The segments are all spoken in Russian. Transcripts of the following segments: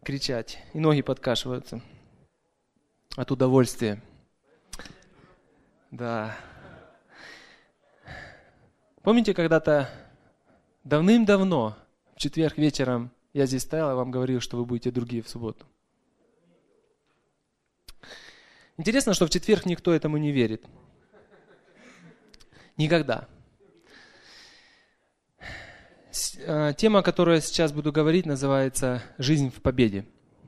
кричать, и ноги подкашиваются от удовольствия. Да. Помните, когда-то давным-давно, в четверг вечером, я здесь стоял и вам говорил, что вы будете другие в субботу? Интересно, что в четверг никто этому не верит. Никогда. Тема, о которой я сейчас буду говорить, называется «Жизнь в победе».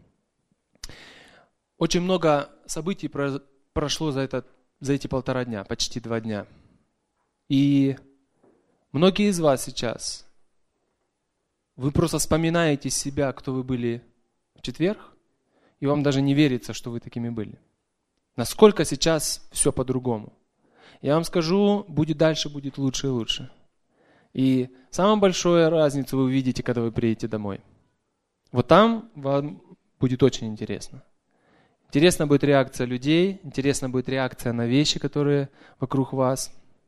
Очень много событий прошло за эти 1,5 дня, почти 2 дня. И многие из вас сейчас, вы просто вспоминаете себя, кто вы были в четверг, и вам даже не верится, что вы такими были. Насколько сейчас все по-другому. Я вам скажу, дальше будет лучше и лучше. И самую большую разницу вы увидите, когда вы приедете домой. Вот там вам будет очень интересно. Интересна будет реакция людей, интересна будет реакция на вещи, которые вокруг вас.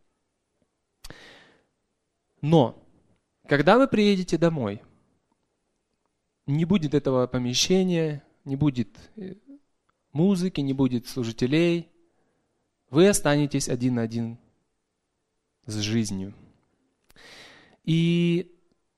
Но, когда вы приедете домой, не будет этого помещения, не будет музыки, не будет служителей. Вы останетесь один на один с жизнью. И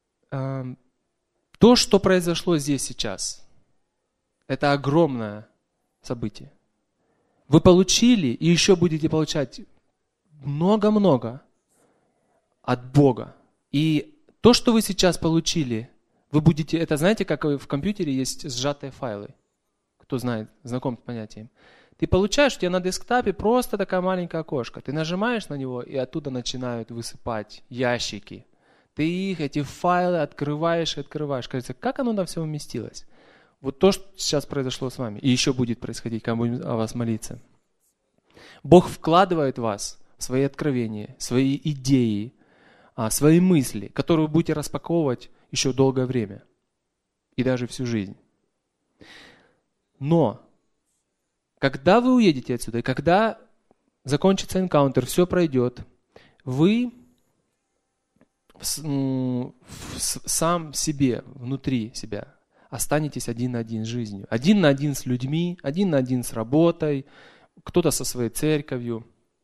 то, что произошло здесь сейчас, это огромное событие. Вы получили и еще будете получать много-много от Бога. И то, что вы сейчас получили, вы будете, это знаете, как в компьютере есть сжатые файлы. Кто знает, знаком с понятием. Ты получаешь, у тебя на десктопе просто такая маленькая окошко. Ты нажимаешь на него, и оттуда начинают высыпать ящики. Ты эти файлы открываешь и открываешь. Кажется, как оно там все уместилось? Вот то, что сейчас произошло с вами, и еще будет происходить, когда мы будем о вас молиться. Бог вкладывает в вас свои откровения, свои идеи, свои мысли, которые вы будете распаковывать еще долгое время. И даже всю жизнь. Но, когда вы уедете отсюда, и когда закончится энкаунтер, все пройдет, вы сам себе, внутри себя, останетесь один на один с жизнью. Один на один с людьми, один на один с работой, кто-то со своей церковью.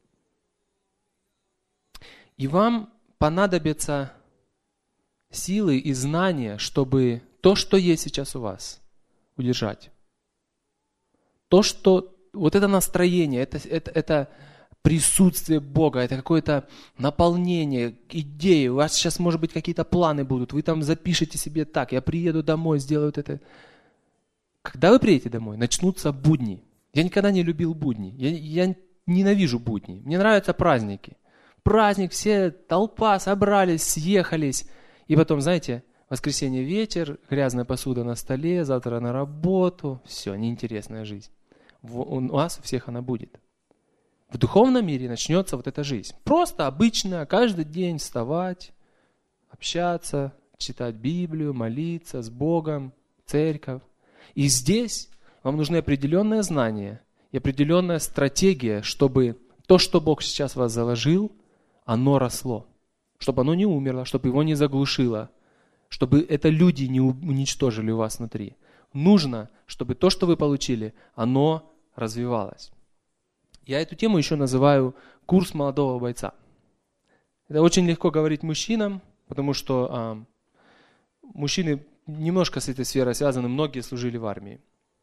И вам понадобятся силы и знания, чтобы то, что есть сейчас у вас, удержать. То, что вот это настроение, это присутствие Бога, это какое-то наполнение, идеи. У вас сейчас, может быть, какие-то планы будут. Вы там запишите себе так, я приеду домой, сделаю вот это. Когда вы приедете домой, начнутся будни. Я никогда не любил будни. Я ненавижу будни. Мне нравятся праздники. Праздник, все, толпа, собрались, съехались. И потом, знаете, воскресенье вечер, грязная посуда на столе, завтра на работу. Все, неинтересная жизнь. У вас у всех она будет. В духовном мире начнется вот эта жизнь. Просто обычно, каждый день вставать, общаться, читать Библию, молиться с Богом, церковь. И здесь вам нужны определенные знания и определенная стратегия, чтобы то, что Бог сейчас в вас заложил, оно росло. Чтобы оно не умерло, чтобы его не заглушило, чтобы это люди не уничтожили у вас внутри. Нужно, чтобы то, что вы получили, оно развивалось. Я эту тему еще называю «Курс молодого бойца». Это очень легко говорить мужчинам, потому что мужчины немножко с этой сферой связаны, многие служили в армии.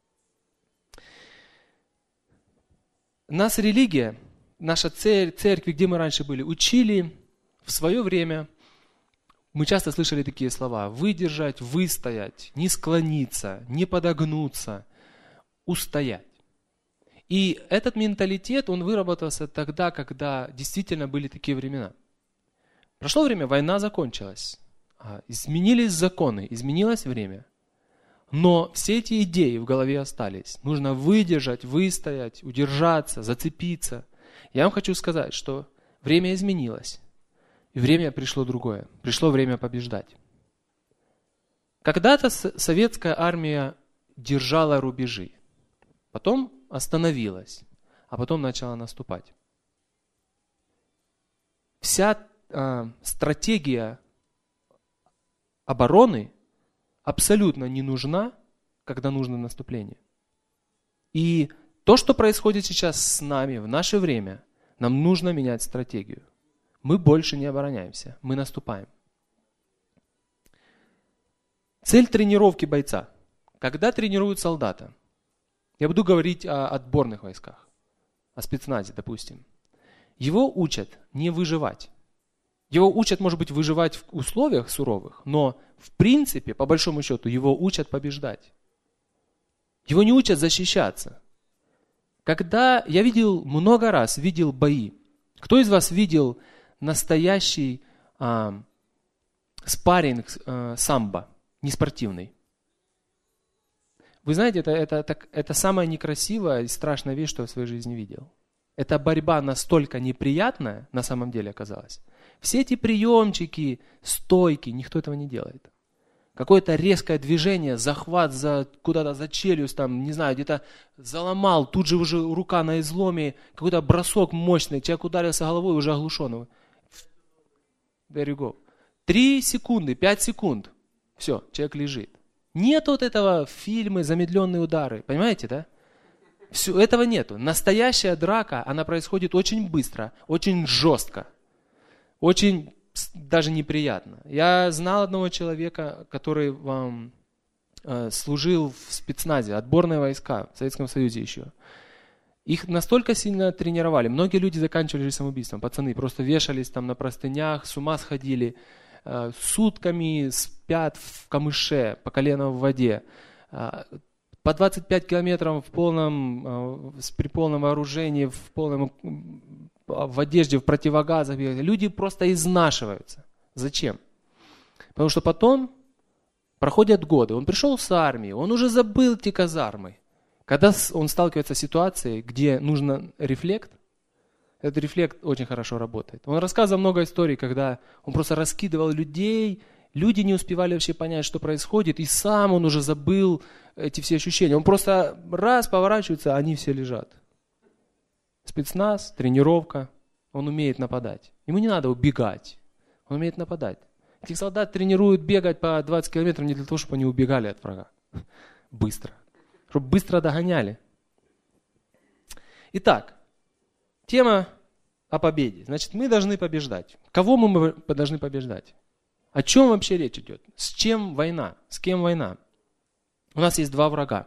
Нас религия, наша церковь, где мы раньше были, учили в свое время, мы часто слышали такие слова: выдержать, выстоять, не склониться, не подогнуться, устоять. И этот менталитет, он выработался тогда, когда действительно были такие времена. Прошло время, война закончилась, изменились законы, изменилось время. Но все эти идеи в голове остались. Нужно выдержать, выстоять, удержаться, зацепиться. Я вам хочу сказать, что время изменилось, и время пришло другое. Пришло время побеждать. Когда-то советская армия держала рубежи, потом остановилась, а потом начала наступать. Вся стратегия обороны абсолютно не нужна, когда нужно наступление. И то, что происходит сейчас с нами в наше время, нам нужно менять стратегию. Мы больше не обороняемся, мы наступаем. Цель тренировки бойца. Когда тренируют солдата, я буду говорить о отборных войсках, о спецназе, допустим. Его учат не выживать. Его учат, может быть, выживать в условиях суровых, но в принципе, по большому счету, его учат побеждать. Его не учат защищаться. Когда я много раз видел бои, кто из вас видел настоящий спарринг самбо, неспортивный? Вы знаете, это самая некрасивая и страшная вещь, что я в своей жизни видел. Эта борьба настолько неприятная, на самом деле оказалась. Все эти приемчики, стойки, никто этого не делает. Какое-то резкое движение, захват куда-то за челюсть, там, не знаю, где-то заломал, тут же уже рука на изломе, какой-то бросок мощный, человек ударился головой, уже оглушен. There you go. 3 секунды, 5 секунд, все, человек лежит. Нет вот этого фильмы, замедленные удары, понимаете, да? Все, этого нету. Настоящая драка, она происходит очень быстро, очень жестко, очень даже неприятно. Я знал одного человека, который служил в спецназе, отборные войска в Советском Союзе еще. Их настолько сильно тренировали. Многие люди заканчивали самоубийством. Пацаны просто вешались там на простынях, с ума сходили, сутками спят в камыше, по колено в воде. По 25 километров при полном вооружении, в одежде, в противогазах. Люди просто изнашиваются. Зачем? Потому что потом проходят годы. Он пришел с армии, он уже забыл эти казармы. Когда он сталкивается с ситуацией, где нужен рефлект, этот рефлект очень хорошо работает. Он рассказывал много историй, когда он просто раскидывал людей, люди не успевали вообще понять, что происходит, и сам он уже забыл эти все ощущения. Он просто раз поворачивается, они все лежат. Спецназ, тренировка, он умеет нападать. Ему не надо убегать, он умеет нападать. Этих солдат тренируют бегать по 20 километров не для того, чтобы они убегали от врага. Быстро. Чтобы быстро догоняли. Итак, тема о победе. Значит, мы должны побеждать. Кого мы должны побеждать? О чем вообще речь идет? С чем война? С кем война? У нас есть 2 врага.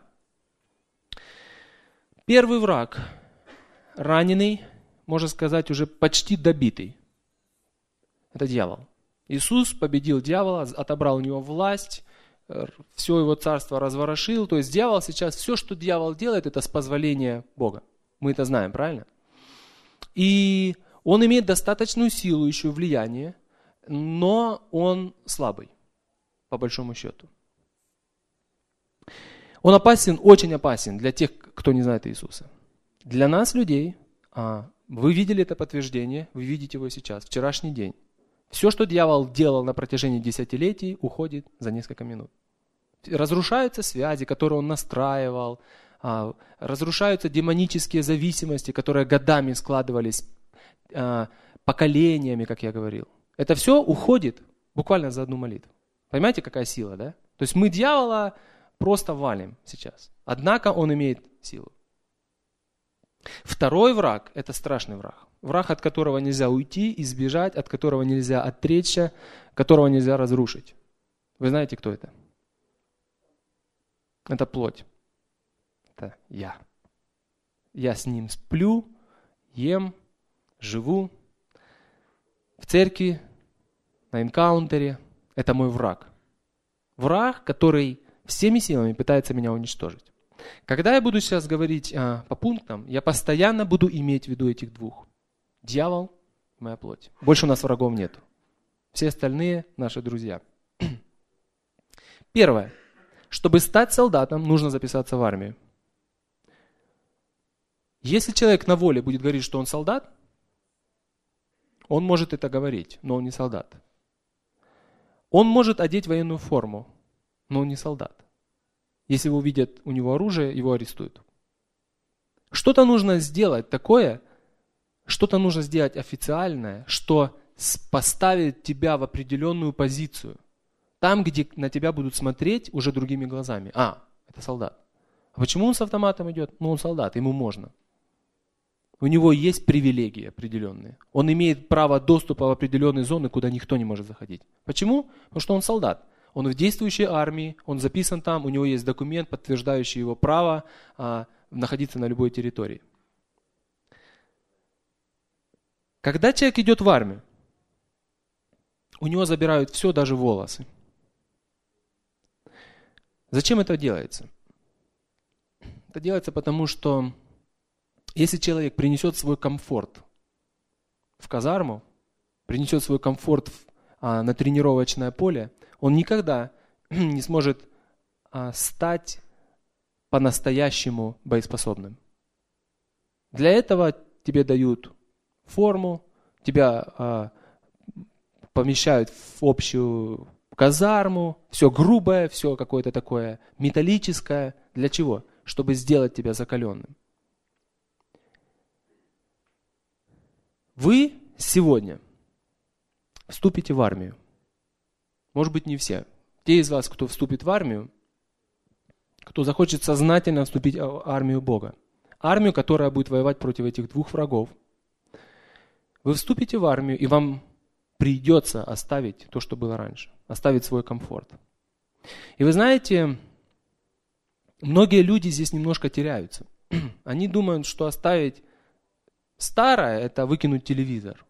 Первый враг, раненый, можно сказать, уже почти добитый. Это дьявол. Иисус победил дьявола, отобрал у него власть, все его царство разворошил. То есть дьявол сейчас, все, что дьявол делает, это с позволения Бога. Мы это знаем, правильно? И он имеет достаточную силу, еще влияние, но он слабый, по большому счету. Он опасен, очень опасен для тех, кто не знает Иисуса. Для нас, людей, вы видели это подтверждение, вы видите его сейчас, вчерашний день. Все, что дьявол делал на протяжении десятилетий, уходит за несколько минут. Разрушаются связи, которые он настраивал, разрушаются демонические зависимости, которые годами складывались, поколениями, как я говорил. Это все уходит буквально за одну молитву. Понимаете, какая сила, да? То есть мы дьявола просто валим сейчас. Однако он имеет силу. Второй враг – это страшный враг. Враг, от которого нельзя уйти, избежать, от которого нельзя отречься, которого нельзя разрушить. Вы знаете, кто это? Это плоть. Это я. Я с ним сплю, ем, живу. В церкви, на энкаунтере. Это мой враг. Враг, который всеми силами пытается меня уничтожить. Когда я буду сейчас говорить по пунктам, я постоянно буду иметь в виду этих 2. Дьявол и моя плоть. Больше у нас врагов нету. Все остальные наши друзья. Первое. Чтобы стать солдатом, нужно записаться в армию. Если человек на воле будет говорить, что он солдат, он может это говорить, но он не солдат. Он может одеть военную форму, но он не солдат. Если его увидят у него оружие, его арестуют. Что-то нужно сделать такое, что-то нужно сделать официальное, что поставит тебя в определенную позицию. Там, где на тебя будут смотреть уже другими глазами. Это Это солдат. А почему он с автоматом идет? Он солдат, ему можно. У него есть привилегии определенные. Он имеет право доступа в определенные зоны, куда никто не может заходить. Почему? Потому что он солдат. Он в действующей армии, он записан там, у него есть документ, подтверждающий его право находиться на любой территории. Когда человек идет в армию, у него забирают все, даже волосы. Зачем это делается? Это делается потому, что если человек принесет свой комфорт в казарму, принесет свой комфорт на тренировочное поле, он никогда не сможет стать по-настоящему боеспособным. Для этого тебе дают форму, тебя помещают в общую казарму, все грубое, все какое-то такое металлическое. Для чего? Чтобы сделать тебя закаленным. Вы сегодня вступите в армию. Может быть, не все. Те из вас, кто вступит в армию, кто захочет сознательно вступить в армию Бога, армию, которая будет воевать против этих двух врагов, вы вступите в армию, и вам придется оставить то, что было раньше, оставить свой комфорт. И вы знаете, многие люди здесь немножко теряются. Они думают, что оставить старое – это выкинуть телевизор.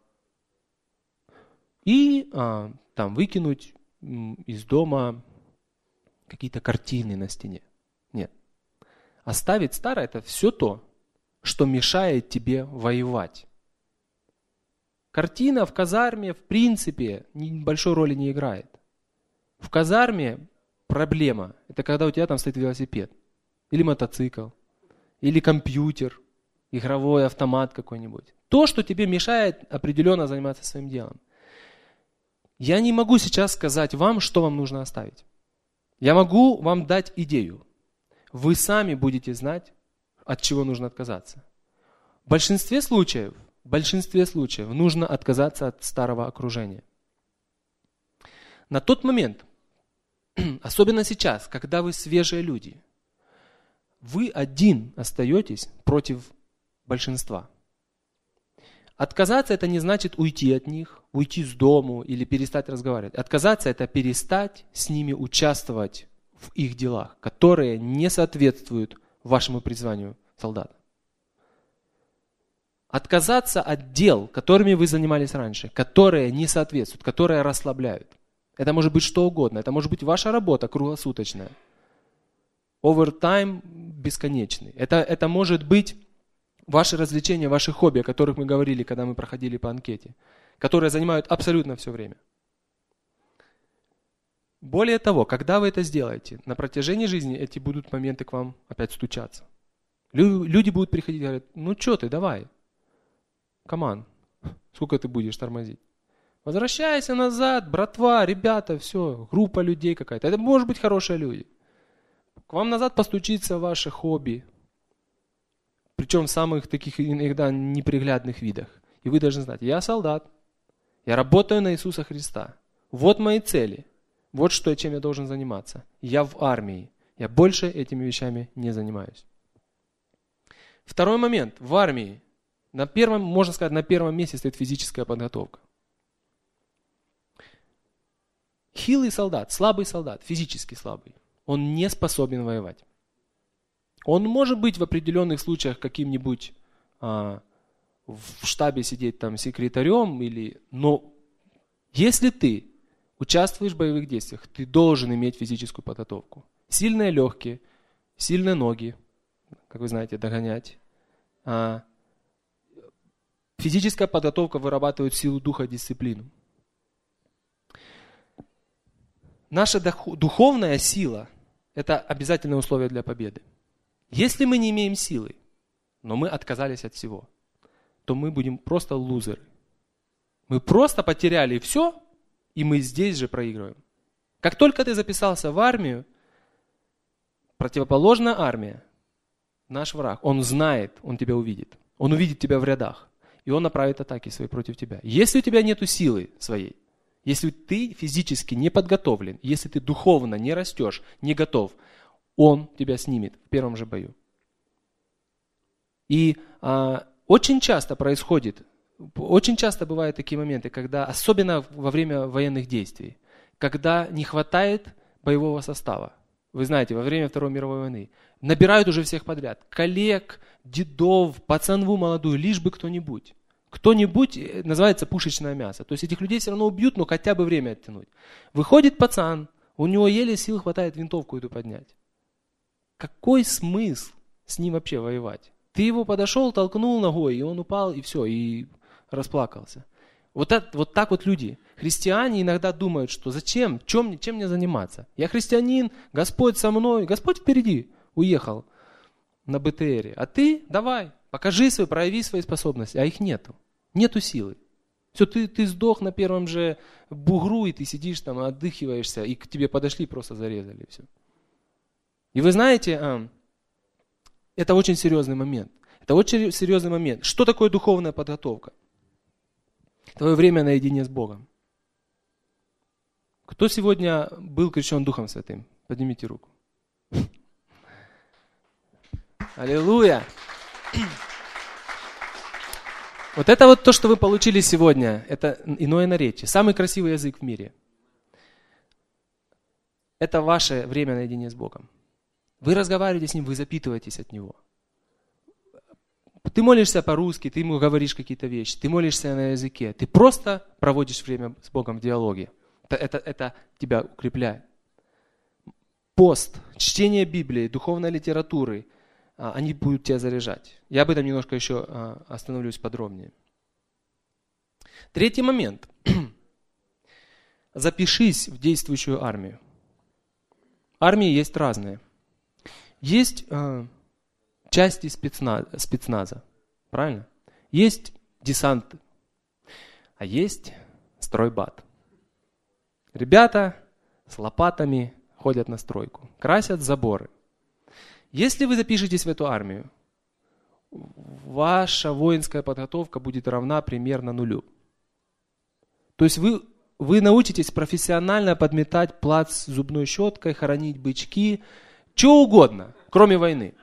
И там выкинуть из дома какие-то картины на стене. Нет. Оставить старое – это все то, что мешает тебе воевать. Картина в казарме, в принципе, большой роли не играет. В казарме проблема – это когда у тебя там стоит велосипед, или мотоцикл, или компьютер, игровой автомат какой-нибудь. То, что тебе мешает определенно заниматься своим делом. Я не могу сейчас сказать вам, что вам нужно оставить. Я могу вам дать идею. Вы сами будете знать, от чего нужно отказаться. В большинстве случаев нужно отказаться от старого окружения. На тот момент, особенно сейчас, когда вы свежие люди, вы один остаетесь против большинства. Отказаться – это не значит уйти от них, уйти с дому или перестать разговаривать. Отказаться – это перестать с ними участвовать в их делах, которые не соответствуют вашему призванию солдата. Отказаться от дел, которыми вы занимались раньше, которые не соответствуют, которые расслабляют. Это может быть что угодно. Это может быть ваша работа круглосуточная. Овертайм бесконечный. Это может быть ваши развлечения, ваши хобби, о которых мы говорили, когда мы проходили по анкете, которые занимают абсолютно все время. Более того, когда вы это сделаете, на протяжении жизни эти будут моменты к вам опять стучаться. Люди будут приходить и говорят, ну что ты, давай, камон, сколько ты будешь тормозить? Возвращайся назад, братва, ребята, все, группа людей какая-то. Это может быть хорошие люди. К вам назад постучится ваше хобби, причем в самых таких иногда неприглядных видах. И вы должны знать, я солдат, я работаю на Иисуса Христа. Вот мои цели, вот чем я должен заниматься. Я в армии, я больше этими вещами не занимаюсь. Второй момент, в армии, можно сказать, на первом месте стоит физическая подготовка. Хилый солдат, слабый солдат, физически слабый, он не способен воевать. Он может быть в определенных случаях каким-нибудь в штабе сидеть там секретарем, но если ты участвуешь в боевых действиях, ты должен иметь физическую подготовку. Сильные легкие, сильные ноги, как вы знаете, догонять. Физическая подготовка вырабатывает силу духа, дисциплину. Наша духовная сила – это обязательное условие для победы. Если мы не имеем силы, но мы отказались от всего, то мы будем просто лузеры. Мы просто потеряли все, и мы здесь же проигрываем. Как только ты записался в армию, противоположная армия, наш враг, он знает, он тебя увидит. Он увидит тебя в рядах, и он направит атаки свои против тебя. Если у тебя нет силы своей, если ты физически не подготовлен, если ты духовно не растешь, не готов, Он тебя снимет в первом же бою. И очень часто бывают такие моменты, когда, особенно во время военных действий, когда не хватает боевого состава. Вы знаете, во время Второй мировой войны набирают уже всех подряд. Коллег, дедов, пацанву молодую, лишь бы кто-нибудь. Кто-нибудь называется пушечное мясо. То есть этих людей все равно убьют, но хотя бы время оттянуть. Выходит пацан, у него еле сил хватает винтовку эту поднять. Какой смысл с ним вообще воевать? Ты его подошел, толкнул ногой, и он упал, и все, и расплакался. Вот так вот люди. Христиане иногда думают, что зачем, чем мне заниматься? Я христианин, Господь со мной, Господь впереди уехал на БТРе. А ты давай, покажи прояви свои способности, а их нету. Нету силы. Все, ты сдох на первом же бугру, и ты сидишь там, отдыхиваешься, и к тебе подошли, просто зарезали. И все. И вы знаете, это очень серьезный момент. Это очень серьезный момент. Что такое духовная подготовка? Твое время наедине с Богом. Кто сегодня был крещен Духом Святым? Поднимите руку. Аллилуйя! Вот это вот то, что вы получили сегодня, это иное наречие. Самый красивый язык в мире. Это ваше время наедине с Богом. Вы разговариваете с Ним, вы запитываетесь от Него. Ты молишься по-русски, ты ему говоришь какие-то вещи, ты молишься на языке, ты просто проводишь время с Богом в диалоге. Это тебя укрепляет. Пост, чтение Библии, духовной литературы, они будут тебя заряжать. Я об этом немножко еще остановлюсь подробнее. Третий момент. Запишись в действующую армию. Армии есть разные. Есть части спецназа, правильно? Есть десант, а есть стройбат. Ребята с лопатами ходят на стройку, красят заборы. Если вы запишетесь в эту армию, ваша воинская подготовка будет равна примерно 0. То есть вы научитесь профессионально подметать плац зубной щеткой, хоронить бычки, что угодно, кроме войны.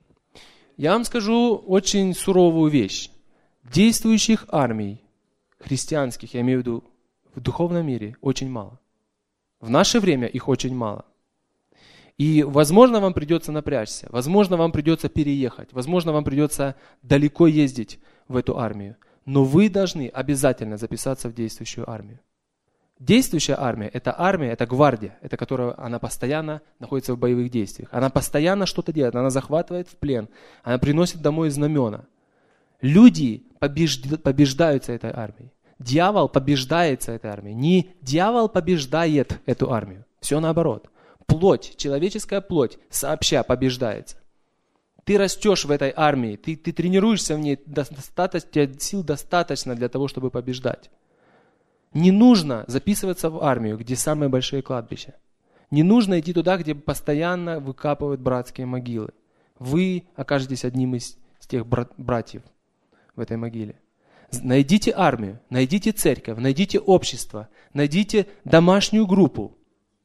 Я вам скажу очень суровую вещь. Действующих армий, христианских, я имею в виду, в духовном мире очень мало. В наше время их очень мало. И, возможно, вам придется напрячься, возможно, вам придется переехать, возможно, вам придется далеко ездить в эту армию. Но вы должны обязательно записаться в действующую армию. Действующая армия, это гвардия, это которая, она постоянно находится в боевых действиях. Она постоянно что-то делает, она захватывает в плен, она приносит домой знамена. Люди побеждаются этой армией. Дьявол побеждается этой армией. Не дьявол побеждает эту армию, все наоборот. Плоть, человеческая плоть сообща побеждается. Ты растешь в этой армии, ты тренируешься в ней, сил достаточно для того, чтобы побеждать. Не нужно записываться в армию, где самые большие кладбища. Не нужно идти туда, где постоянно выкапывают братские могилы. Вы окажетесь одним из тех братьев в этой могиле. Найдите армию, найдите церковь, найдите общество, найдите домашнюю группу,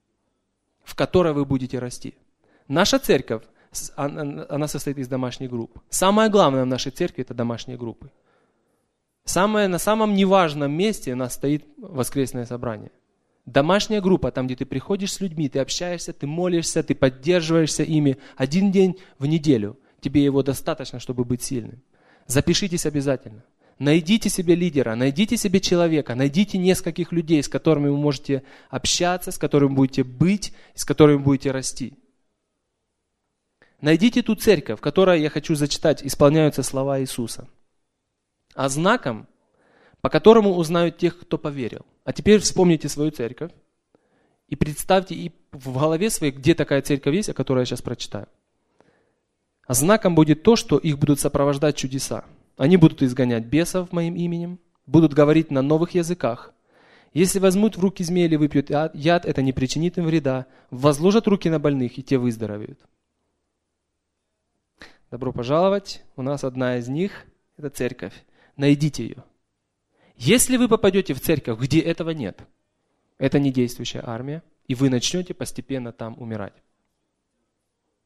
в которой вы будете расти. Наша церковь, она состоит из домашних групп. Самое главное в нашей церкви – это домашние группы. На самом неважном месте у нас стоит воскресное собрание. Домашняя группа, там, где ты приходишь с людьми, ты общаешься, ты молишься, ты поддерживаешься ими. 1 день в неделю. Тебе его достаточно, чтобы быть сильным. Запишитесь обязательно. Найдите себе лидера, найдите себе человека, найдите нескольких людей, с которыми вы можете общаться, с которыми будете быть, с которыми будете расти. Найдите ту церковь, в которой, я хочу зачитать, исполняются слова Иисуса. А знаком, по которому узнают тех, кто поверил. А теперь вспомните свою церковь и представьте и в голове своей, где такая церковь есть, о которой я сейчас прочитаю. А знаком будет то, что их будут сопровождать чудеса. Они будут изгонять бесов моим именем, будут говорить на новых языках. Если возьмут в руки змеи или выпьют яд, это не причинит им вреда. Возложат руки на больных, и те выздоровеют. Добро пожаловать. У нас одна из них – это церковь. Найдите ее. Если вы попадете в церковь, где этого нет, это не действующая армия, и вы начнете постепенно там умирать.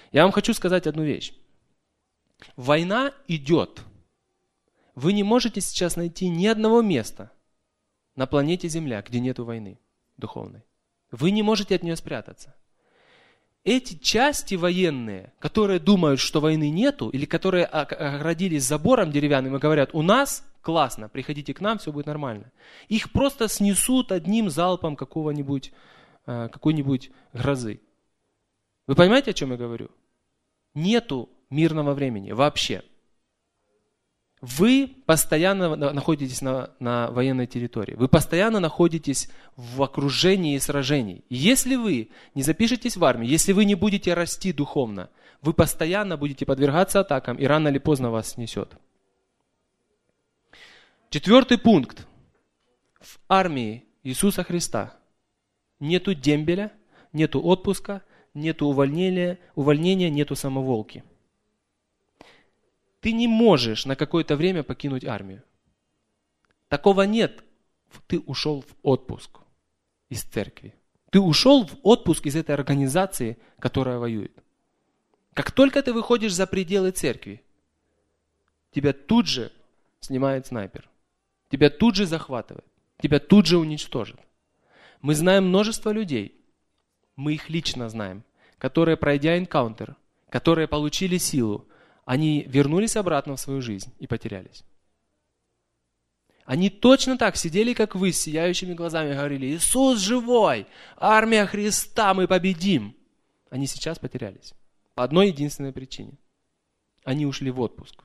Я вам хочу сказать одну вещь. Война идет. Вы не можете сейчас найти ни одного места на планете Земля, где нету войны духовной. Вы не можете от нее спрятаться. Эти части военные, которые думают, что войны нету, или которые оградились забором деревянным и говорят, у нас классно, приходите к нам, все будет нормально. Их просто снесут одним залпом какой-нибудь грозы. Вы понимаете, о чем я говорю? Нету мирного времени вообще. Вы постоянно находитесь на военной территории. Вы постоянно находитесь в окружении сражений. И если вы не запишетесь в армию, если вы не будете расти духовно, вы постоянно будете подвергаться атакам, и рано или поздно вас снесет. 4 пункт. В армии Иисуса Христа нету дембеля, нету отпуска, нету увольнения, нету самоволки. Ты не можешь на какое-то время покинуть армию. Такого нет. Ты ушел в отпуск из церкви. Ты ушел в отпуск из этой организации, которая воюет. Как только ты выходишь за пределы церкви, тебя тут же снимает снайпер. Тебя тут же захватывает. Тебя тут же уничтожит. Мы знаем множество людей, мы их лично знаем, которые, пройдя энкаунтер, которые получили силу, они вернулись обратно в свою жизнь и потерялись. Они точно так сидели, как вы, с сияющими глазами, говорили, Иисус живой, армия Христа, мы победим. Они сейчас потерялись. По одной единственной причине. Они ушли в отпуск.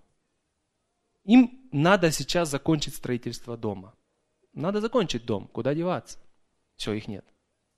Им надо сейчас закончить строительство дома. Надо закончить дом, куда деваться? Все, их нет.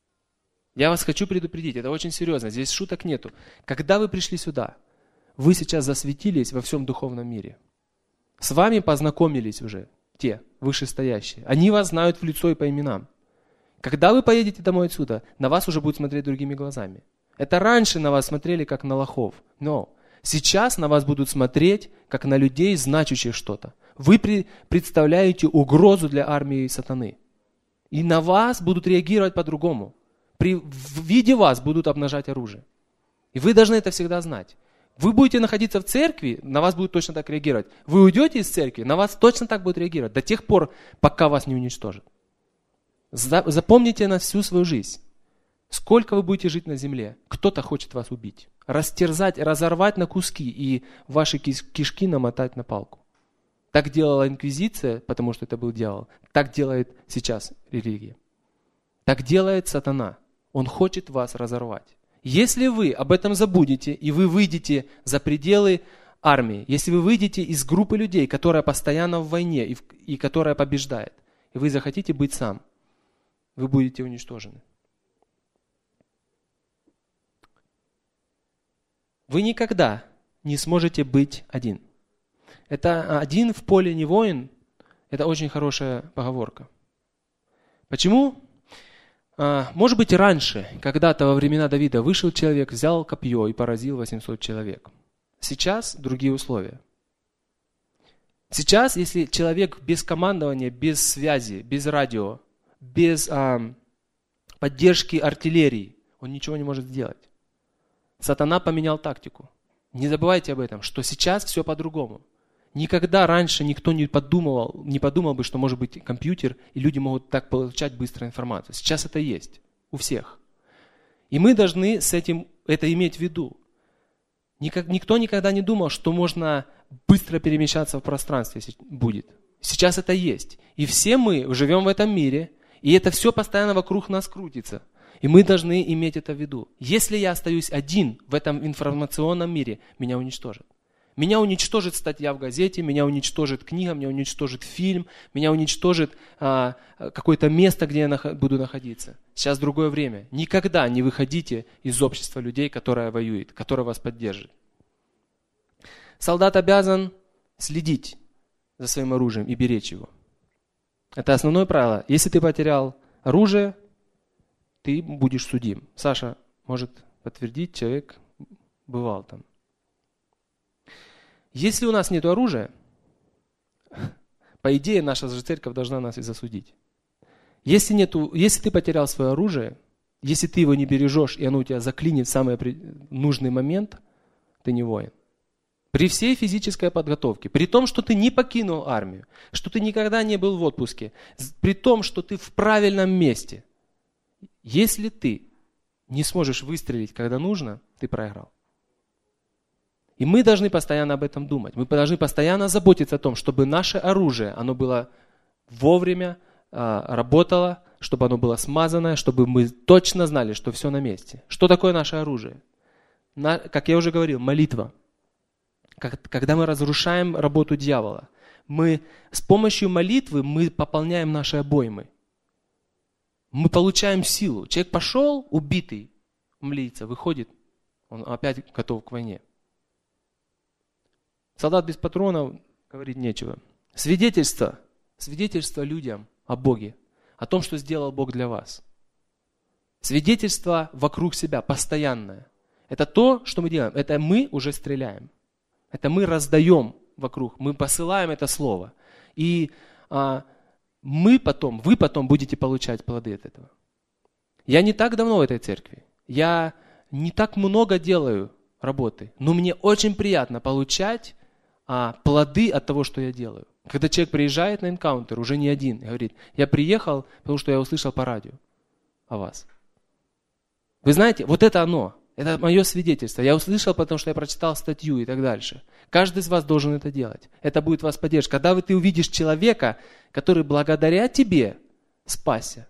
Я вас хочу предупредить, это очень серьезно, здесь шуток нету. Когда вы пришли сюда, вы сейчас засветились во всем духовном мире. С вами познакомились уже те вышестоящие. Они вас знают в лицо и по именам. Когда вы поедете домой отсюда, на вас уже будут смотреть другими глазами. Это раньше на вас смотрели как на лохов. Но сейчас на вас будут смотреть как на людей, значащих что-то. Вы представляете угрозу для армии сатаны. И на вас будут реагировать по-другому. В виде вас будут обнажать оружие. И вы должны это всегда знать. Вы будете находиться в церкви, на вас будут точно так реагировать. Вы уйдете из церкви, на вас точно так будут реагировать. До тех пор, пока вас не уничтожат. Запомните на всю свою жизнь. Сколько вы будете жить на земле, кто-то хочет вас убить. Растерзать, разорвать на куски и ваши кишки намотать на палку. Так делала инквизиция, потому что это был дьявол. Так делает сейчас религия. Так делает сатана. Он хочет вас разорвать. Если вы об этом забудете, и вы выйдете за пределы армии, если вы выйдете из группы людей, которая постоянно в войне и которая побеждает, и вы захотите быть сам, вы будете уничтожены. Вы никогда не сможете быть один. Это один в поле не воин, это очень хорошая поговорка. Почему? Может быть, раньше, когда-то во времена Давида, вышел человек, взял копье и поразил 800 человек. Сейчас другие условия. Сейчас, если человек без командования, без связи, без радио, без поддержки артиллерии, он ничего не может сделать. Сатана поменял тактику. Не забывайте об этом, что сейчас все по-другому. Никогда раньше никто не подумал бы, что может быть компьютер, и люди могут так получать быстро информацию. Сейчас это есть у всех. И мы должны с этим это иметь в виду. Никто никогда не думал, что можно быстро перемещаться в пространстве будет. Сейчас это есть. И все мы живем в этом мире, и это все постоянно вокруг нас крутится. И мы должны иметь это в виду. Если я остаюсь один в этом информационном мире, меня уничтожат. Меня уничтожит статья в газете, меня уничтожит книга, меня уничтожит фильм, меня уничтожит какое-то место, где я буду находиться. Сейчас другое время. Никогда не выходите из общества людей, которое воюет, которое вас поддержит. Солдат обязан следить за своим оружием и беречь его. Это основное правило. Если ты потерял оружие, ты будешь судим. Саша может подтвердить, человек бывал там. Если у нас нет оружия, по идее, наша же церковь должна нас и засудить. Если ты потерял свое оружие, если ты его не бережешь, и оно у тебя заклинит в самый нужный момент, ты не воин. При всей физической подготовке, при том, что ты не покинул армию, что ты никогда не был в отпуске, при том, что ты в правильном месте, если ты не сможешь выстрелить, когда нужно, ты проиграл. И мы должны постоянно об этом думать. Мы должны постоянно заботиться о том, чтобы наше оружие, оно было вовремя, работало, чтобы оно было смазанное, чтобы мы точно знали, что все на месте. Что такое наше оружие? Как я уже говорил, молитва. Когда мы разрушаем работу дьявола, мы с помощью молитвы мы пополняем наши обоймы. Мы получаем силу. Человек пошел, убитый, молиться, выходит, он опять готов к войне. Солдат без патронов, говорить нечего. Свидетельство людям о Боге, о том, что сделал Бог для вас. Свидетельство вокруг себя, постоянное. Это то, что мы делаем. Это мы уже стреляем. Это мы раздаем вокруг, мы посылаем это слово. И вы потом будете получать плоды от этого. Я не так давно в этой церкви. Я не так много делаю работы, но мне очень приятно получать плоды от того, что я делаю. Когда человек приезжает на энкаунтер, уже не один, и говорит, я приехал, потому что я услышал по радио о вас. Вы знаете, вот это оно. Это мое свидетельство. Я услышал, потому что я прочитал статью и так дальше. Каждый из вас должен это делать. Это будет вас поддержка. Когда ты увидишь человека, который благодаря тебе спасся,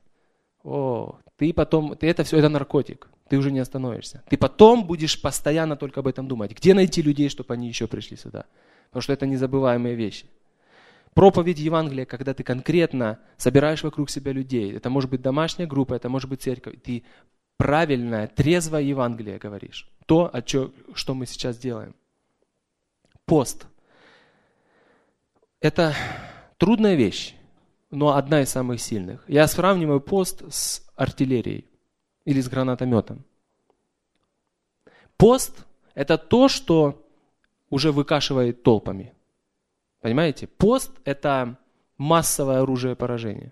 это наркотик. Ты уже не остановишься. Ты потом будешь постоянно только об этом думать. Где найти людей, чтобы они еще пришли сюда? Потому что это незабываемые вещи. Проповедь Евангелия, когда ты конкретно собираешь вокруг себя людей. Это может быть домашняя группа, это может быть церковь. Ты правильное, трезвое Евангелие говоришь. То, что мы сейчас делаем. Пост. Это трудная вещь, но одна из самых сильных. Я сравниваю пост с артиллерией или с гранатометом. Пост – это то, что уже выкашивает толпами. Понимаете? Пост – это массовое оружие поражения.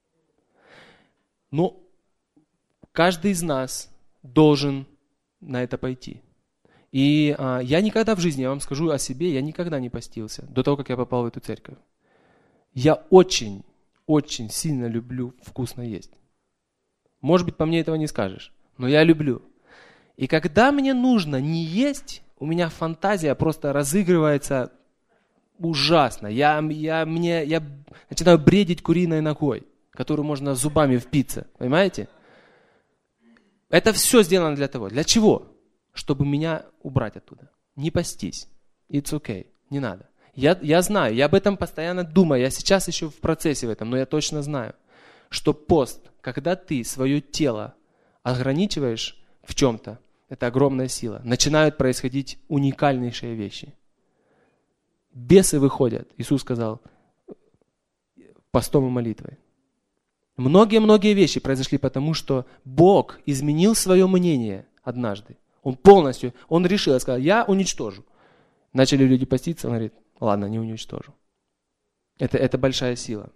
Но каждый из нас должен на это пойти. И я никогда в жизни, я вам скажу о себе, я никогда не постился до того, как я попал в эту церковь. Я очень, очень сильно люблю вкусно есть. Может быть, по мне этого не скажешь, но я люблю. И когда мне нужно не есть, у меня фантазия просто разыгрывается ужасно. Я начинаю бредить куриной ногой, которую можно зубами впиться. Понимаете? Это все сделано для того. Для чего? Чтобы меня убрать оттуда. Не постись. It's okay. Не надо. Я знаю, я об этом постоянно думаю. Я сейчас еще в процессе в этом, но я точно знаю, что пост, когда ты свое тело ограничиваешь в чем-то, это огромная сила. Начинают происходить уникальнейшие вещи. Бесы выходят, Иисус сказал, постом и молитвой. Многие-многие вещи произошли потому, что Бог изменил свое мнение однажды. Он решил, сказал, я уничтожу. Начали люди поститься, он говорит, ладно, не уничтожу. Это большая сила.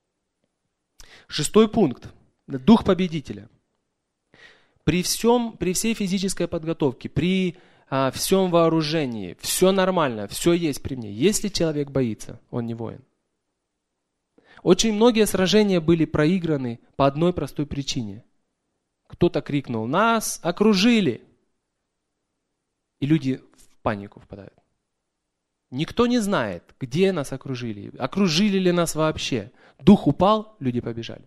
6 пункт. Дух победителя. При всей физической подготовке, при всем вооружении, все нормально, все есть при мне. Если человек боится, он не воин. Очень многие сражения были проиграны по одной простой причине. Кто-то крикнул, нас окружили. И люди в панику впадают. Никто не знает, где нас окружили. Окружили ли нас вообще. Дух упал, люди побежали.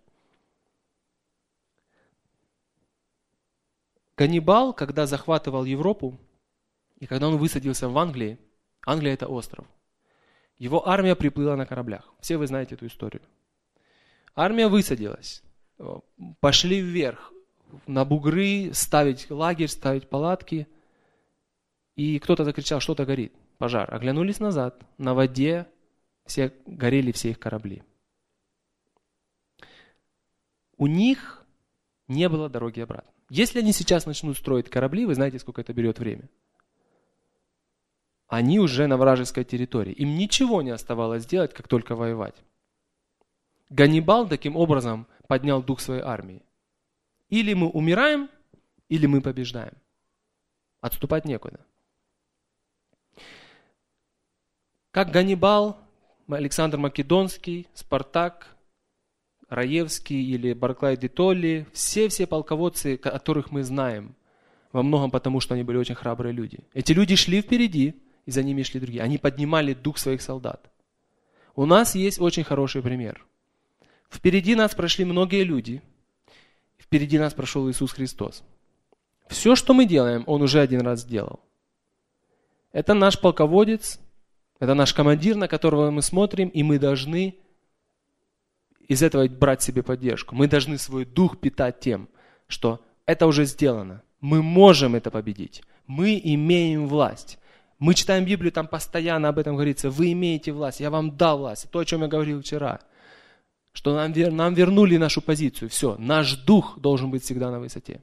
Ганнибал, когда захватывал Европу, и когда он высадился в Англии, Англия это остров, его армия приплыла на кораблях. Все вы знаете эту историю. Армия высадилась, пошли вверх, на бугры, ставить лагерь, ставить палатки. И кто-то закричал, что-то горит, пожар. Оглянулись назад, на воде горели все их корабли. У них не было дороги обратно. Если они сейчас начнут строить корабли, вы знаете, сколько это берет время. Они уже на вражеской территории. Им ничего не оставалось делать, как только воевать. Ганнибал таким образом поднял дух своей армии. Или мы умираем, или мы побеждаем. Отступать некуда. Как Ганнибал, Александр Македонский, Спартак, Раевский или Барклай де Толли, все полководцы, которых мы знаем, во многом потому, что они были очень храбрые люди. Эти люди шли впереди, и за ними шли другие. Они поднимали дух своих солдат. У нас есть очень хороший пример. Впереди нас прошли многие люди, впереди нас прошел Иисус Христос. Все, что мы делаем, Он уже один раз сделал. Это наш полководец, это наш командир, на которого мы смотрим, и мы должны из этого брать себе поддержку. Мы должны свой дух питать тем, что это уже сделано. Мы можем это победить. Мы имеем власть. Мы читаем Библию, там постоянно об этом говорится. Вы имеете власть, я вам дал власть. То, о чем я говорил вчера. Что нам вернули нашу позицию. Все, наш дух должен быть всегда на высоте.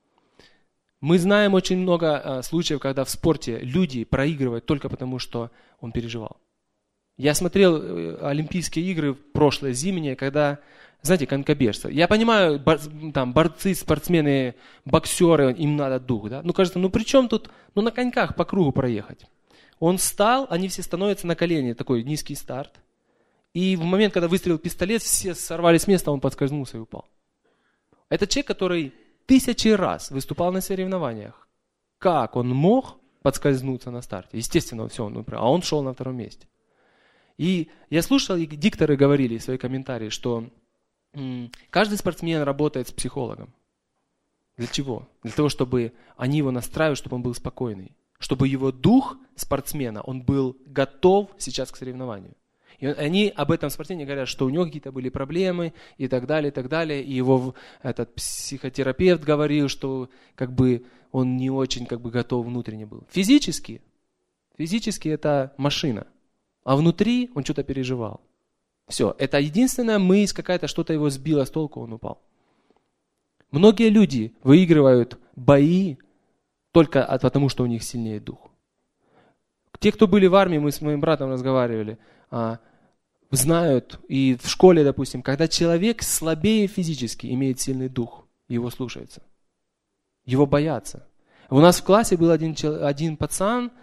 Мы знаем очень много случаев, когда в спорте люди проигрывают только потому, что он переживал. Я смотрел Олимпийские игры прошлые, зимние, когда, знаете, конькобежцы. Я понимаю, там борцы, спортсмены, боксеры, им надо дух, да? Ну, кажется, при чем тут, на коньках по кругу проехать? Он встал, они все становятся на колени, такой низкий старт. И в момент, когда выстрелил пистолет, все сорвались с места, он подскользнулся и упал. Это человек, который 1000 раз выступал на соревнованиях. Как он мог подскользнуться на старте? Естественно, все, а он шел на втором месте. И я слушал, и дикторы говорили в свои комментарии, что каждый спортсмен работает с психологом. Для чего? Для того, чтобы они его настраивали, чтобы он был спокойный. Чтобы его дух спортсмена, он был готов сейчас к соревнованию. И они об этом спортсмене говорят, что у него какие-то были проблемы и так далее, и так далее. И его этот психотерапевт говорил, что он не очень готов внутренне был. Физически это машина. А внутри он что-то переживал. Все, это единственная мысль какая-то, что-то его сбило с толку, он упал. Многие люди выигрывают бои только потому, что у них сильнее дух. Те, кто были в армии, мы с моим братом разговаривали, знают, и в школе, допустим, когда человек слабее физически, имеет сильный дух, его слушаются. Его боятся. У нас в классе был один пацан,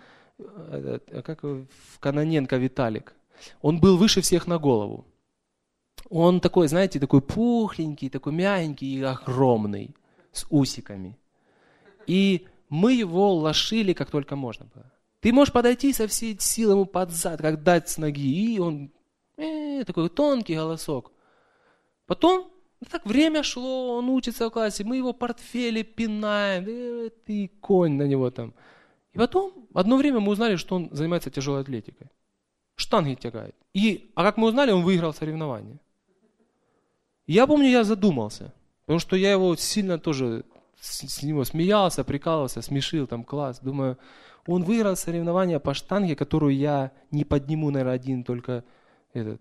Каноненко Виталик. Он был выше всех на голову. Он такой, знаете, такой пухленький, такой мягенький и огромный, с усиками. И мы его лошили как только можно было. Ты можешь подойти со всей силы ему под зад, как дать с ноги, и он такой тонкий голосок. Потом, так время шло, он учится в классе, мы его портфели пинаем, ты конь на него там. И потом, одно время мы узнали, что он занимается тяжелой атлетикой. Штанги тягает. А как мы узнали, он выиграл соревнования. Я помню, я задумался, потому что я его сильно тоже с него смеялся, прикалывался, смешил, там класс. Думаю, он выиграл соревнования по штанге, которую я не подниму, наверное, один только этот.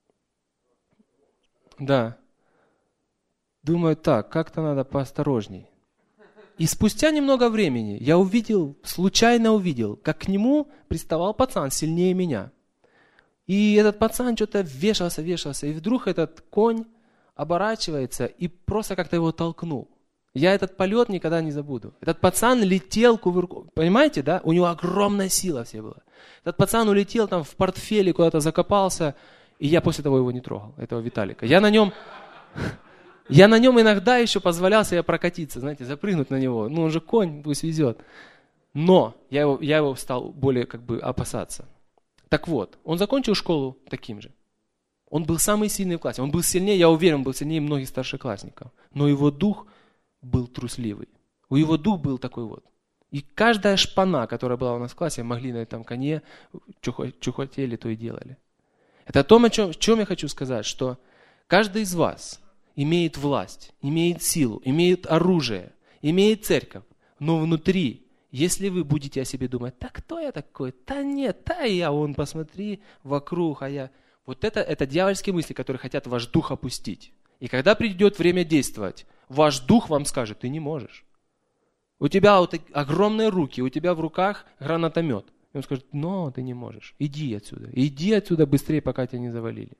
Да. Думаю, так, как-то надо поосторожней. И спустя немного времени я случайно увидел, как к нему приставал пацан сильнее меня. И этот пацан что-то вешался, и вдруг этот конь оборачивается и просто как-то его толкнул. Я этот полет никогда не забуду. Этот пацан летел кувырком. Понимаете, да? У него огромная сила все была. Этот пацан улетел там в портфеле, куда-то закопался, и я после того его не трогал, этого Виталика. Я на нем иногда еще позволял себе прокатиться, знаете, запрыгнуть на него. Он же конь, пусть везет. Но я его стал более опасаться. Так вот, он закончил школу таким же. Он был самый сильный в классе. Он был сильнее, я уверен, он был сильнее многих старшеклассников. Но его дух был трусливый. У его дух был такой вот. И каждая шпана, которая была у нас в классе, могли на этом коне, что хотели, то и делали. Это о том, о чем я хочу сказать, что каждый из вас имеет власть, имеет силу, имеет оружие, имеет церковь, но внутри, если вы будете о себе думать, да кто я такой, да нет, да я, вон посмотри вокруг, а я... Вот это дьявольские мысли, которые хотят ваш дух опустить. И когда придет время действовать, ваш дух вам скажет, ты не можешь. У тебя вот огромные руки, у тебя в руках гранатомет. И он скажет, но ты не можешь, иди отсюда быстрее, пока тебя не завалили.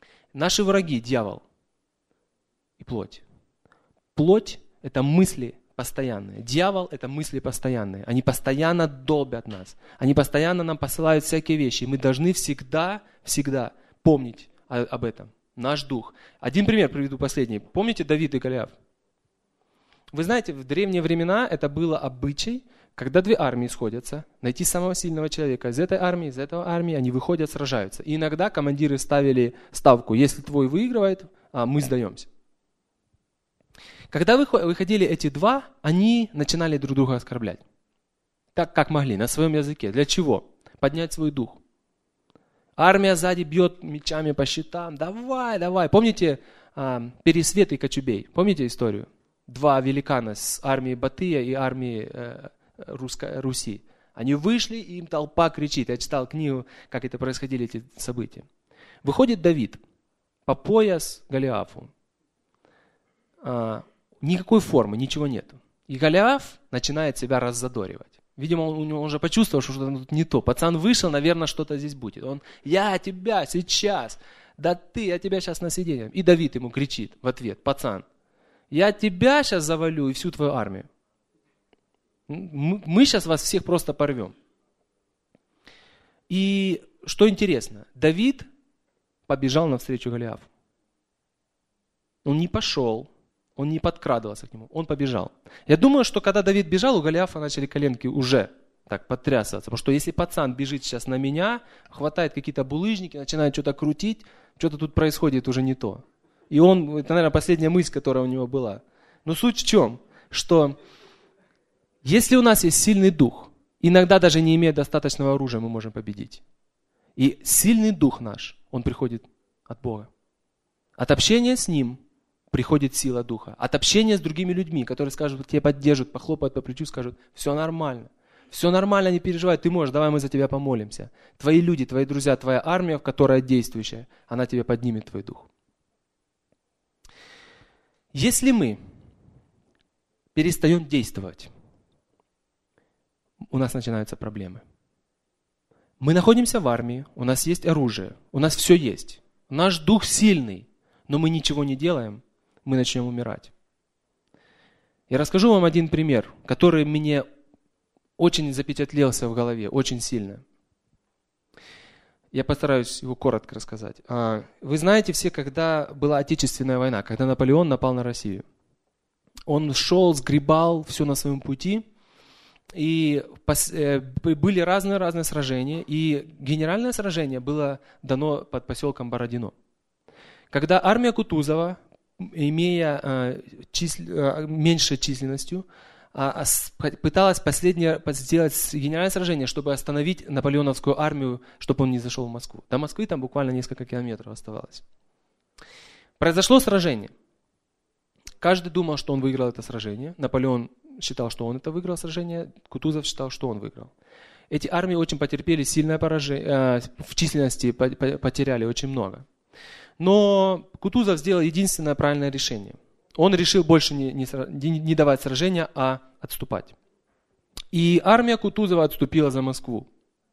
Наши враги, дьявол и плоть. Плоть – это мысли, постоянные. Дьявол – это мысли постоянные. Они постоянно долбят нас. Они постоянно нам посылают всякие вещи. И мы должны всегда помнить об этом. Наш дух. Один пример приведу последний. Помните Давид и Голиаф? Вы знаете, в древние времена это было обычай, когда две армии сходятся, найти самого сильного человека из этой армии, из этого армии, они выходят, сражаются. И иногда командиры ставили ставку, если твой выигрывает, мы сдаемся. Когда выходили эти два, они начинали друг друга оскорблять. Так, как могли, на своем языке. Для чего? Поднять свой дух. Армия сзади бьет мечами по щитам. Давай. Помните Пересвет и Кочубей? Помните историю? Два великана с армии Батыя и армии Руси. Они вышли, и им толпа кричит. Я читал книгу, как это происходили, эти события. Выходит Давид по пояс Голиафу. Никакой формы, ничего нету. И Голиаф начинает себя раззадоривать. Видимо, он уже почувствовал, что что-то тут не то. Пацан вышел, наверное, что-то здесь будет. Он, я тебя сейчас, я тебя сейчас на сиденье. И Давид ему кричит в ответ, пацан, я тебя сейчас завалю и всю твою армию. Мы сейчас вас всех просто порвем. И что интересно, Давид побежал навстречу Голиафу. Он не пошел, он не подкрадывался к нему, он побежал. Я думаю, что когда Давид бежал, у Голиафа начали коленки уже так потрясываться. Потому что если пацан бежит сейчас на меня, хватает какие-то булыжники, начинает что-то крутить, что-то тут происходит уже не то. И это, наверное, последняя мысль, которая у него была. Но суть в чем? Что если у нас есть сильный дух, иногда даже не имея достаточного оружия, мы можем победить. И сильный дух наш, он приходит от Бога. От общения с Ним приходит сила духа. От общения с другими людьми, которые скажут, тебя поддержат, похлопают по плечу, скажут, все нормально, не переживай, ты можешь, давай мы за тебя помолимся. Твои люди, твои друзья, твоя армия, которая действующая, она тебе поднимет твой дух. Если мы перестаем действовать, у нас начинаются проблемы. Мы находимся в армии, у нас есть оружие, у нас все есть. Наш дух сильный, но мы ничего не делаем, мы начнем умирать. Я расскажу вам один пример, который мне очень запечатлелся в голове, очень сильно. Я постараюсь его коротко рассказать. Вы знаете все, когда была Отечественная война, когда Наполеон напал на Россию. Он шел, сгребал все на своем пути, и были разные сражения, и генеральное сражение было дано под поселком Бородино. Когда армия Кутузова, имея меньшей численностью, пыталась сделать генеральное сражение, чтобы остановить наполеоновскую армию, чтобы он не зашел в Москву. До Москвы там буквально несколько километров оставалось. Произошло сражение. Каждый думал, что он выиграл это сражение. Наполеон считал, что он это выиграл сражение. Кутузов считал, что он выиграл. Эти армии очень потерпели сильное поражение, в численности потеряли очень много. Но Кутузов сделал единственное правильное решение. Он решил больше не давать сражения, а отступать. И армия Кутузова отступила за Москву.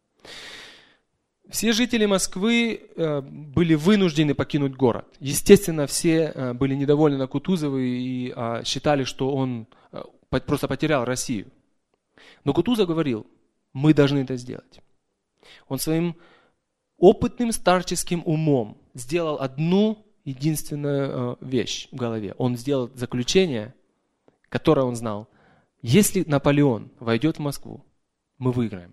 Все жители Москвы были вынуждены покинуть город. Естественно, все были недовольны на Кутузова и считали, что он просто потерял Россию. Но Кутузов говорил, мы должны это сделать. Он своим опытным старческим умом сделал одну единственную вещь в голове. Он сделал заключение, которое он знал. Если Наполеон войдет в Москву, мы выиграем.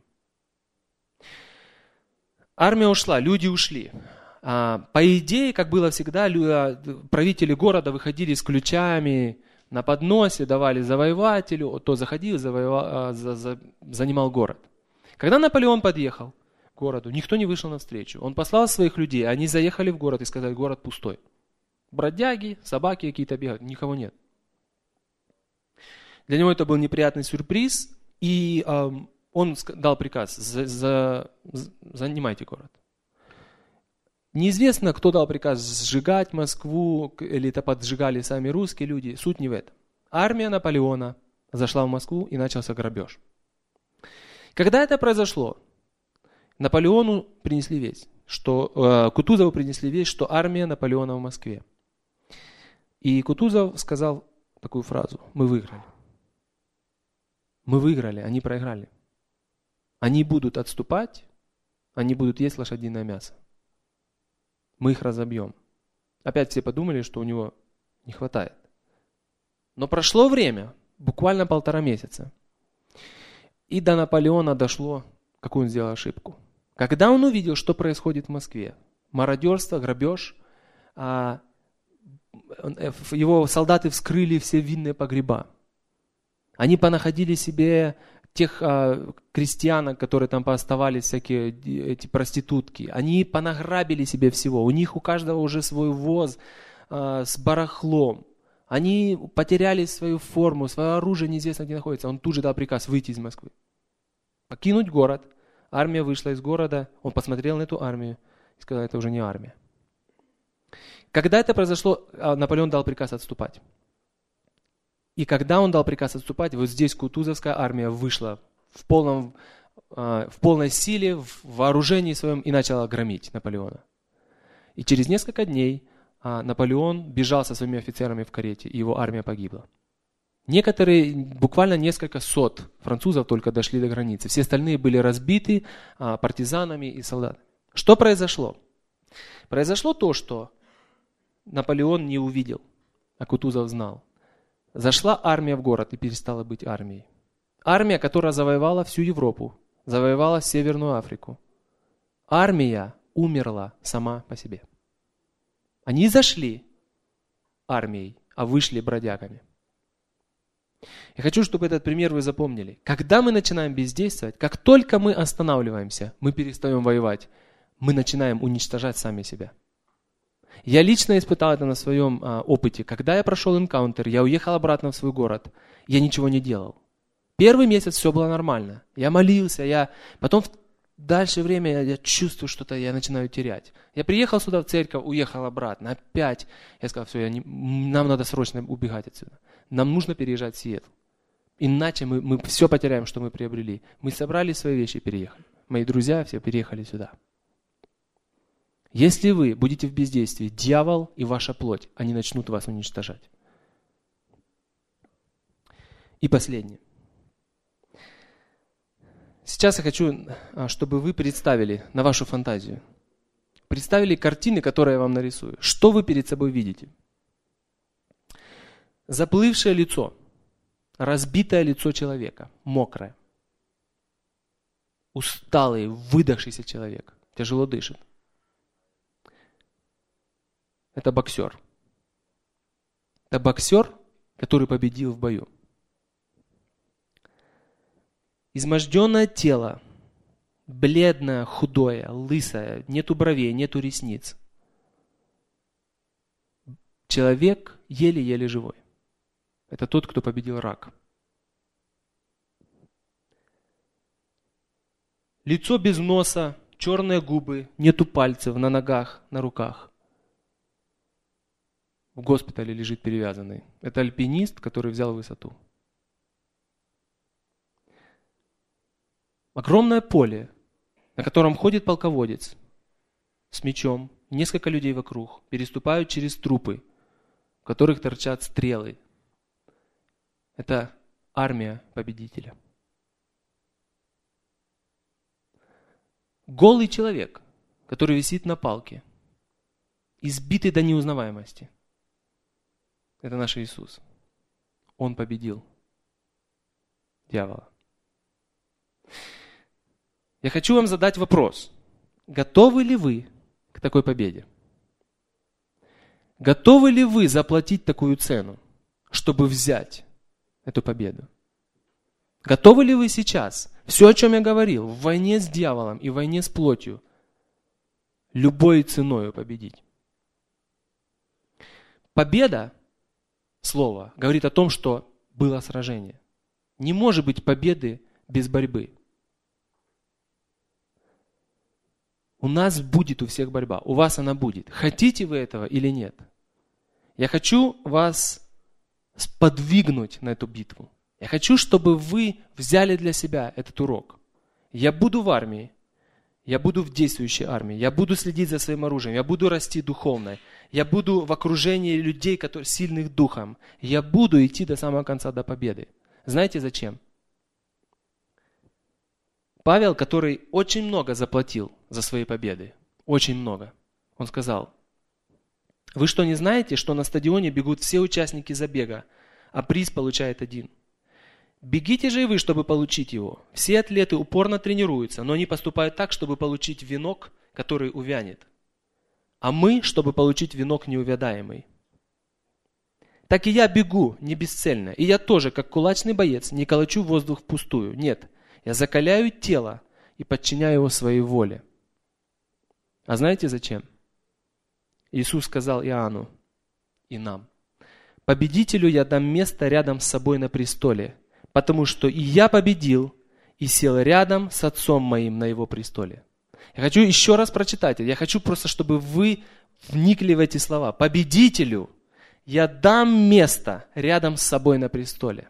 Армия ушла, люди ушли. По идее, как было всегда, правители города выходили с ключами на подносе, давали завоевателю, то заходил, занимал город. Когда Наполеон подъехал к городу, никто не вышел навстречу. Он послал своих людей, они заехали в город и сказали, город пустой. Бродяги, собаки какие-то бегают, никого нет. Для него это был неприятный сюрприз, и он дал приказ, занимайте город. Неизвестно, кто дал приказ сжигать Москву, или это поджигали сами русские люди, суть не в этом. Армия Наполеона зашла в Москву и начался грабеж. Когда это произошло, Наполеону принесли весть, Кутузову принесли весть, что армия Наполеона в Москве. И Кутузов сказал такую фразу, мы выиграли. Мы выиграли, они проиграли. Они будут отступать, они будут есть лошадиное мясо. Мы их разобьем. Опять все подумали, что у него не хватает. Но прошло время, буквально 1,5 месяца. И до Наполеона дошло, какую он сделал ошибку. Когда он увидел, что происходит в Москве, мародерство, грабеж, его солдаты вскрыли все винные погреба. Они понаходили себе тех крестьянок, которые там пооставались, всякие эти проститутки. Они понаграбили себе всего. У них у каждого уже свой воз с барахлом. Они потеряли свою форму, свое оружие неизвестно где находится. Он тут же дал приказ выйти из Москвы. Покинуть город. Армия вышла из города. Он посмотрел на эту армию и сказал, это уже не армия. Когда это произошло, Наполеон дал приказ отступать. И когда он дал приказ отступать, вот здесь Кутузовская армия вышла в полной силе, в вооружении своем и начала громить Наполеона. И через несколько дней Наполеон бежал со своими офицерами в карете, и его армия погибла. Некоторые, буквально несколько сот французов только дошли до границы. Все остальные были разбиты партизанами и солдатами. Что произошло? Произошло то, что Наполеон не увидел, а Кутузов знал. Зашла армия в город и перестала быть армией. Армия, которая завоевала всю Европу, завоевала Северную Африку. Армия умерла сама по себе. Они зашли армией, а вышли бродягами. Я хочу, чтобы этот пример вы запомнили. Когда мы начинаем бездействовать, как только мы останавливаемся, мы перестаем воевать, мы начинаем уничтожать сами себя. Я лично испытал это на своем опыте. Когда я прошел энкаунтер, я уехал обратно в свой город, я ничего не делал. Первый месяц все было нормально. Я молился, потом в дальше время я чувствую, что-то я начинаю терять. Я приехал сюда в церковь, уехал обратно, опять. Я сказал, все, нам надо срочно убегать отсюда. Нам нужно переезжать в Сиэтл. Иначе мы все потеряем, что мы приобрели. Мы собрали свои вещи и переехали. Мои друзья все переехали сюда. Если вы будете в бездействии, дьявол и ваша плоть, они начнут вас уничтожать. И последнее. Сейчас я хочу, чтобы вы представили на вашу фантазию, представили картины, которые я вам нарисую. Что вы перед собой видите? Заплывшее лицо, разбитое лицо человека, мокрое. Усталый, выдохшийся человек, тяжело дышит. Это боксер. Это боксер, который победил в бою. Изможденное тело, бледное, худое, лысое, нету бровей, нету ресниц. Человек еле-еле живой. Это тот, кто победил рак. Лицо без носа, черные губы, нету пальцев на ногах, на руках. В госпитале лежит перевязанный. Это альпинист, который взял высоту. Огромное поле, на котором ходит полководец с мечом, несколько людей вокруг, переступают через трупы, в которых торчат стрелы. Это армия победителя. Голый человек, который висит на палке, избитый до неузнаваемости. Это наш Иисус. Он победил дьявола. Я хочу вам задать вопрос. Готовы ли вы к такой победе? Готовы ли вы заплатить такую цену, чтобы взять эту победу? Готовы ли вы сейчас, все, о чем я говорил, в войне с дьяволом и в войне с плотью, любой ценой победить? Победа, слово, говорит о том, что было сражение. Не может быть победы без борьбы. У нас будет у всех борьба, у вас она будет. Хотите вы этого или нет? Я хочу вас сподвигнуть на эту битву. Я хочу, чтобы вы взяли для себя этот урок. Я буду в армии, я буду в действующей армии, я буду следить за своим оружием, я буду расти духовно, я буду в окружении людей, которые сильных духом, я буду идти до самого конца, до победы. Знаете зачем? Павел, который очень много заплатил за свои победы, очень много, он сказал: «Вы что, не знаете, что на стадионе бегут все участники забега, а приз получает один? Бегите же и вы, чтобы получить его. Все атлеты упорно тренируются, но они поступают так, чтобы получить венок, который увянет. А мы, чтобы получить венок неувядаемый. Так и я бегу не бесцельно, и я тоже, как кулачный боец, не колочу воздух впустую. Нет, я закаляю тело и подчиняю его своей воле». А знаете зачем? Иисус сказал Иоанну и нам: «Победителю я дам место рядом с собой на престоле, потому что и я победил и сел рядом с Отцом моим на его престоле». Я хочу еще раз прочитать это. Я хочу просто, чтобы вы вникли в эти слова. Победителю я дам место рядом с собой на престоле.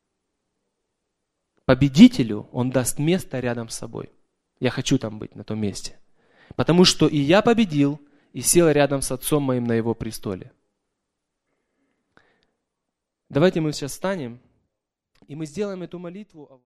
Победителю он даст место рядом с собой. Я хочу там быть, на том месте. Потому что и я победил и сел рядом с Отцом моим на его престоле. Давайте мы сейчас встанем, и мы сделаем эту молитву.